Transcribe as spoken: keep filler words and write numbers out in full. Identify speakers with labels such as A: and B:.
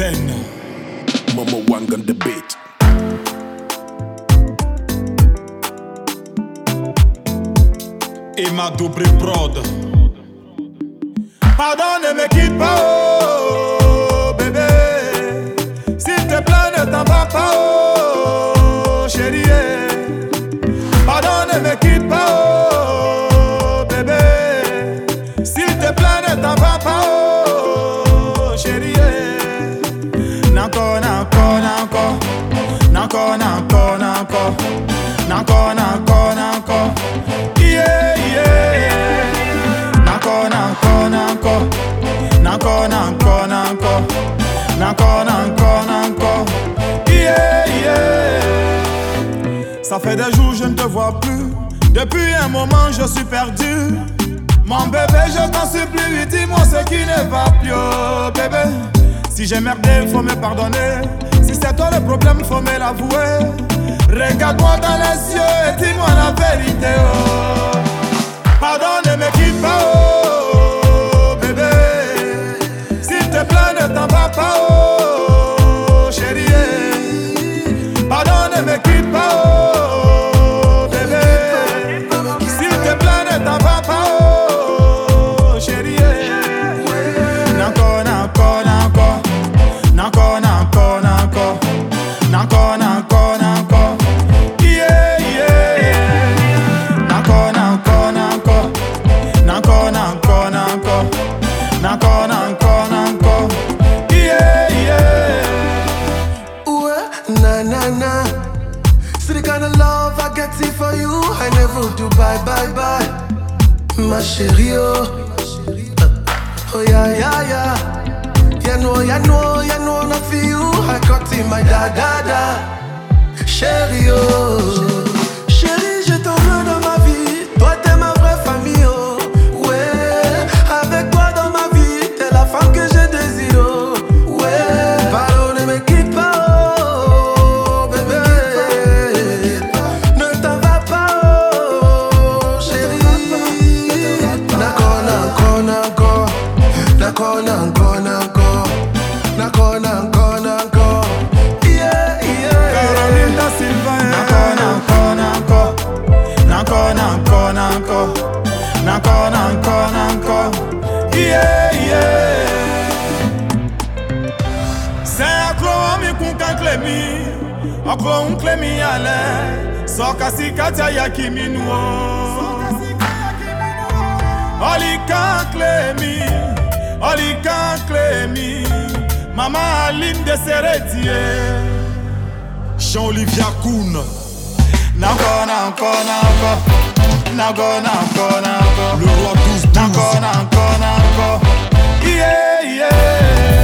A: Zen
B: Mama Wang on the beat.
A: Et ma double prod. Pardon, ne me quitte pas, oh bébé. S'il te plaît, ne t'en va pas, oh chérie. Pardon, ne me quitte pas, oh bébé. S'il te plaît, ne t'en va pas, oh chérie. N'encore, n'encore, n'encore. N'encore, n'encore, n'encore. N'encore, n'encore, n'encore. Yeah, yeah. N'encore, n'encore, n'encore. N'encore, n'encore, n'encore. N'encore, n'encore, n'encore. Yeah, yeah. Ça fait des jours je ne te vois plus. Depuis un moment je suis perdu. Mon bébé, je t'en supplie, dis-moi ce qui ne va plus, oh bébé. Si j'ai merdé, faut me pardonner. Si c'est toi le problème, faut me l'avouer. Regarde-moi dans les yeux et dis-moi la vérité, oh. Pardon, ne me quitte pas, oh bébé. S'il te plaît, ne t'en va pas, oh chérie. Pardon, ne me quitte pas, oh bébé. S'il te plaît, ne t'en va pas, oh chérie. N'encore, n'encore, n'encore. N'encore, n'encore, n'encore. N'encore, n'encore, n'encore. Yeah, yeah. N'encore, n'encore, n'encore. N'encore, n'encore, n'encore. N'encore, n'encore, n'encore. Yeah, yeah.
C: Ouais, na na na. See the kind of love I get it for you. I never do bye bye bye. Ma chérie, oh. Oh yeah, yeah, yeah. You know, you know, you know, not for you. I got in my da da da. Chérie, oh. Chérie, je t'en veux dans ma vie. Toi, t'es ma vraie famille, oh. Ouais, avec toi dans ma vie, t'es la femme que je désire, oh. Ouais, pardon, ne me quitte pas, oh, bébé. Ne t'en va pas, oh, chérie. D'accord, d'accord, d'accord. D'accord, d'accord, d'accord. N'encore, n'encore, n'encore. Yeah, yeah.
A: Caroline da Silva. N'encore, n'encore, n'encore. N'encore, n'encore, n'encore. N'encore, n'encore, n'encore. Yeah, yeah. C'est un clou mi kunkan klemi. Un clou klemi ale. Soka si katia yakimi nuo. Olika klemi. Olika klemi. Maman Aline de Seretier. Jean-Olivia Koun. N'encore, n'encore, n'encore. N'encore, n'encore, n'encore.
B: Le roi douze douze.
A: N'encore, n'encore, n'encore. Yeah, yeah.